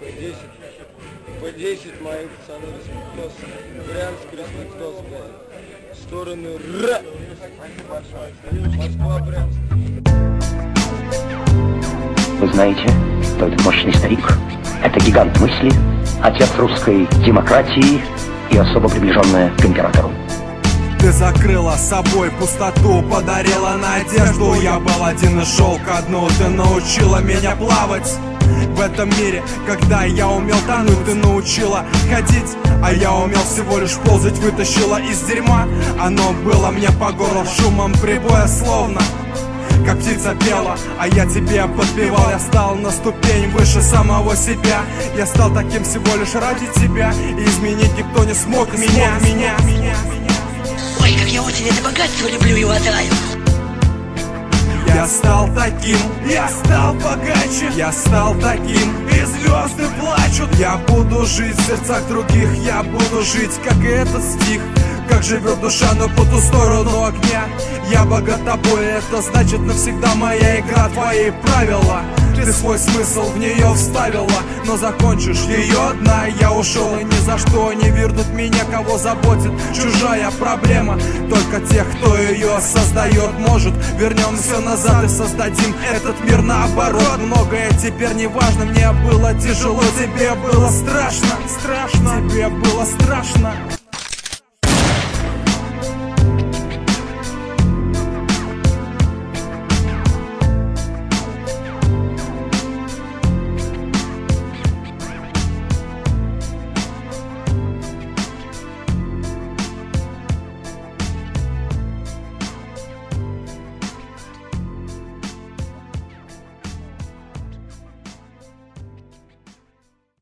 По 10 моих пацаны, респектос. Брянск, респектос, блядь. В сторону Р. Москва, Брянск. Вы знаете, что этот мощный старик — это гигант мысли, отец русской демократии и особо приближенная к императору. Ты закрыла собой пустоту, подарила надежду. Я был один и шел ко дну. Ты научила меня плавать в этом мире. Когда я умел тонуть, ты научила ходить, а я умел всего лишь ползать. Вытащила из дерьма, оно было мне по горло. Шумом прибоя словно как птица пела, а я тебе подпевал. Я стал на ступень выше самого себя. Я стал таким всего лишь ради тебя, и изменить никто не смог меня. Ой, как я очень это богатство люблю и уважаю. Я стал таким, я стал богаче, я стал таким, и звезды плачут. Я буду жить в сердцах других, я буду жить, как и этот стих. Как живет душа, но по ту сторону огня. Я богат тобой, это значит навсегда моя игра, твои правила. Ты свой смысл в нее вставила, но закончишь ее одна. Я ушел, и ни за что не вернут меня, кого заботит чужая проблема. Только тех, кто ее создает, может. Вернем все назад и создадим этот мир наоборот. Многое теперь не важно, мне было тяжело, тебе было страшно. Тебе было страшно.